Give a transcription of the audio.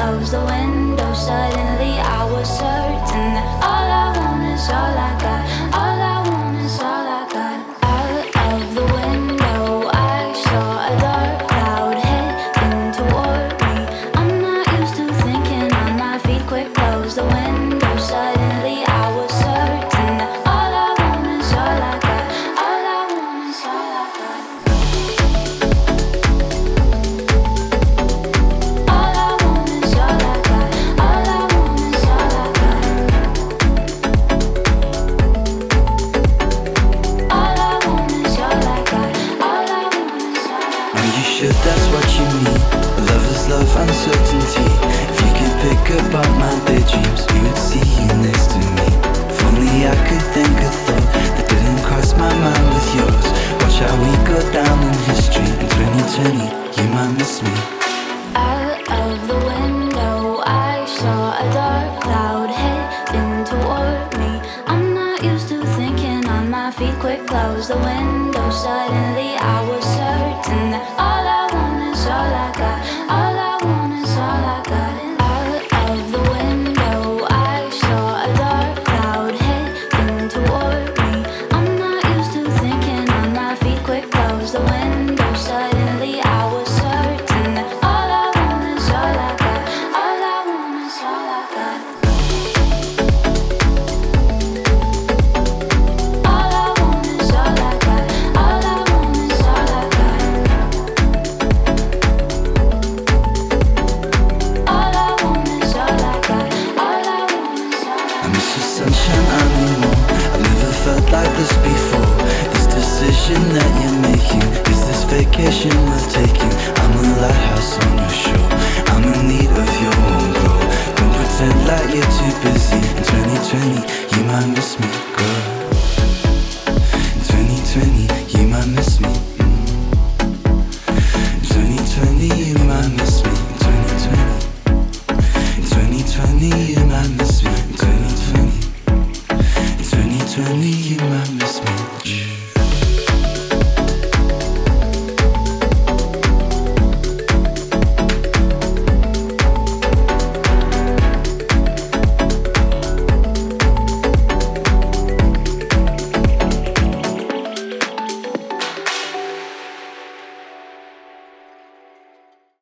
closed the window, suddenly I was certain that all I want is all I got. All I want is all I got. Out of the window, I saw a dark cloud heading toward me. I'm not used to thinking on my feet. Quick, close the window, suddenly I was certain that all I want is all I got. All I want is all I got. All I want is all I got. All I want is all I got. All I want is all I got. All I want is all I got. Are you sure that's what you need? Love is love, uncertainty. If you could pick apart my daydreams, you would see you next to me. If only I could think a thought that didn't cross my mind with yours. Watch how we go down in history. In 2020, you might miss me. Out of the window, I saw a dark cloud heading toward me. I'm not used to thinking on my feet. Quick, close the window. Suddenly I was certain that all I want is all I got. All I want is all I got. Out of the window, I saw a dark cloud heading toward me. I'm not used to thinking on my feet. Quick, close the window. Suddenly I was certain that all I want is all I got. All I want is all I got. All I want is all I got. All I want is all I got. All I want is all I got. All I want is all I got. I miss your sunshine, I need more. I've never felt like this before. This decision that you're making, is this vacation worth taking? I'm a lighthouse on your shore. I'm in need of your warm glow. Don't pretend like you're too busy. In 2020, you might miss me, girl. In 2020, you might miss me.